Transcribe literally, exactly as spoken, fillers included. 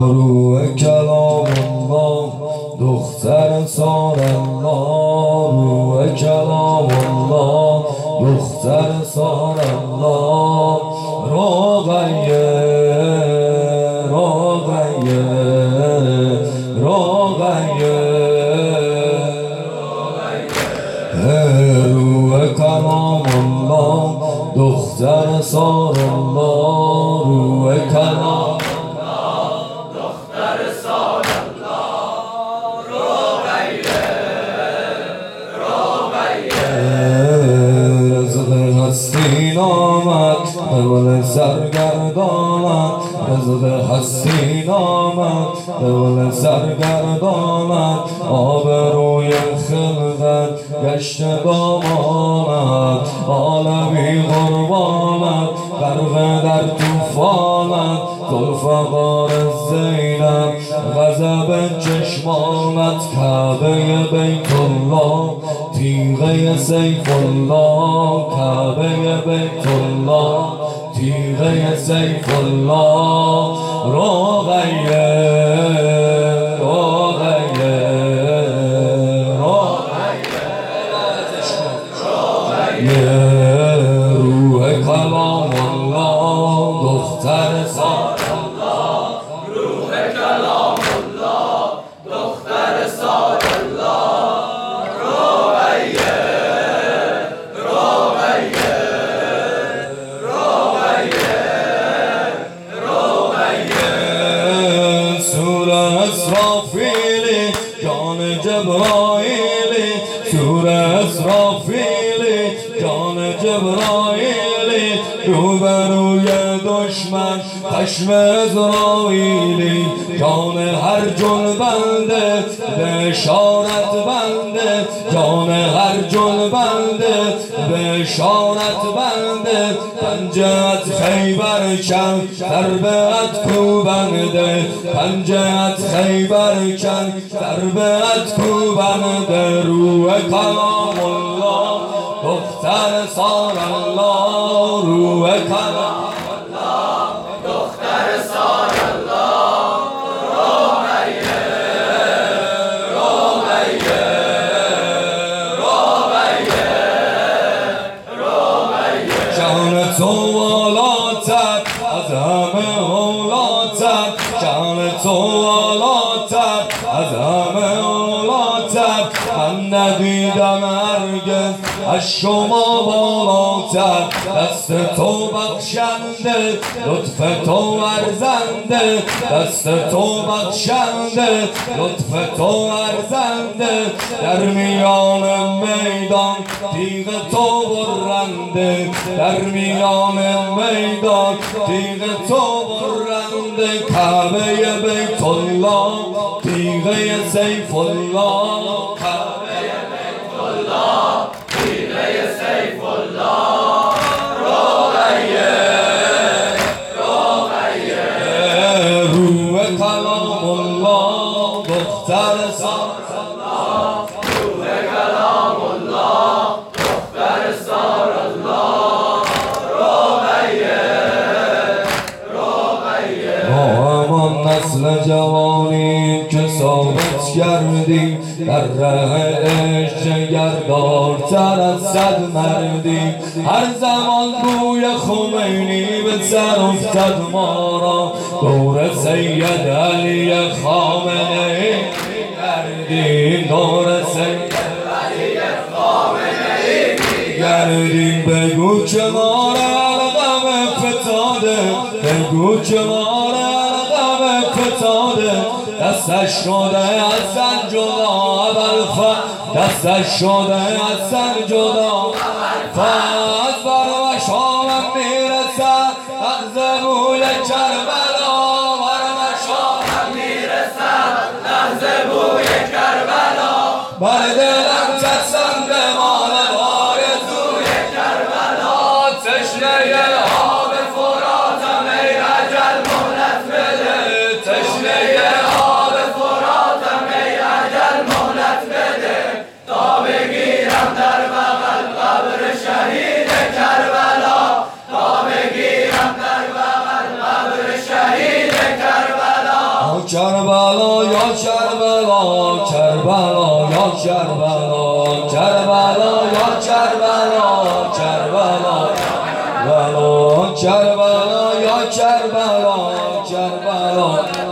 روح کلام الله دختر سار الله، روح کلام الله دختر سار الله، رقیه رقیه رقیه روح کلام الله دختر سار الله، روح کلام هستین آمد اول سرگردانت، رزق هستین آمد اول سرگردانت، آبروی خلقت گشت دامانت، عالمی قربانت غرق در طوفانت، ذوالفقار زینب غضب چشمانت، کعبه بیت الله تیغه سیف الله، کعبه بیت الله تیغه سیف الله، رقیه رقیه رقیه روح کلام الله دختر سار الله، روح کلام الله دختر سار الله، رقیه رقیه رقیه رقیه سور اسرافیلی جان جبرائیلی، سور اسرافیلی جان جبرائیلی، روبروی دشمن خشم ازرائیلی، جان هر جل بنده به اشارت بنده، جان هر جل بنده به اشارت بنده، پنجه‌ات خیبر کن ضربه‌ات کوبنده، پنجه‌ات خیبر کن ضربه‌ات کوبنده، روح کلام الله دختر سار الله، روح کلام الله دختر سار الله، رقیه رقیه رقیه رقیه جان تو والاتر از همه اولاتر، جان تو والاتر از همه اولاتر، من ندیدم هرگز از شما بالاتر، دست تو بخشنده لطف تو ورزنده، دست تو بخشنده لطف تو ورزنده، در میان میدان تیغ تو برنده، در میان میدان تیغ تو برنده، کعبه بیت الله تیغه سیف الله، کعبه بیت الله تیغه سیف الله، رقیه رقیه روح کلام الله دختر سار الله، روح کلام الله دختر سار الله، رقیه رقیه ما همان نسل جوانی که ثابت کردیم در ره عشق جگردارتر از صد مردیم، هر زمان بوی خمینی به سر افتد ما را، دور سید علی خامنه ای گردیم، دور سید علی خامنه ای گردیم، بگو که ما را القم فتاده، بگو که ما را القم فتاده، دستش شده از سر جدا ابوالفضل، دستش شده از سر جدا ابوالفضل، بر مشامم میرسد از بوی کربلا، بر مشامم میرسد از بوی کربلا، بر دلم چسم بمان آرزوی کربلا، تشنه آب فراتم ای اجل مهلت بده، تشنه آب فراتم ای اجل مهلت بده، تا بگیرم در بغل قبر شهید کربلا، تا بگیرم در بغل قبر شهید کربلا، کربلا یا کربلا کربلا یا کربلا کربلا یا کربلا کربلا کربلا یا کربلا کربلا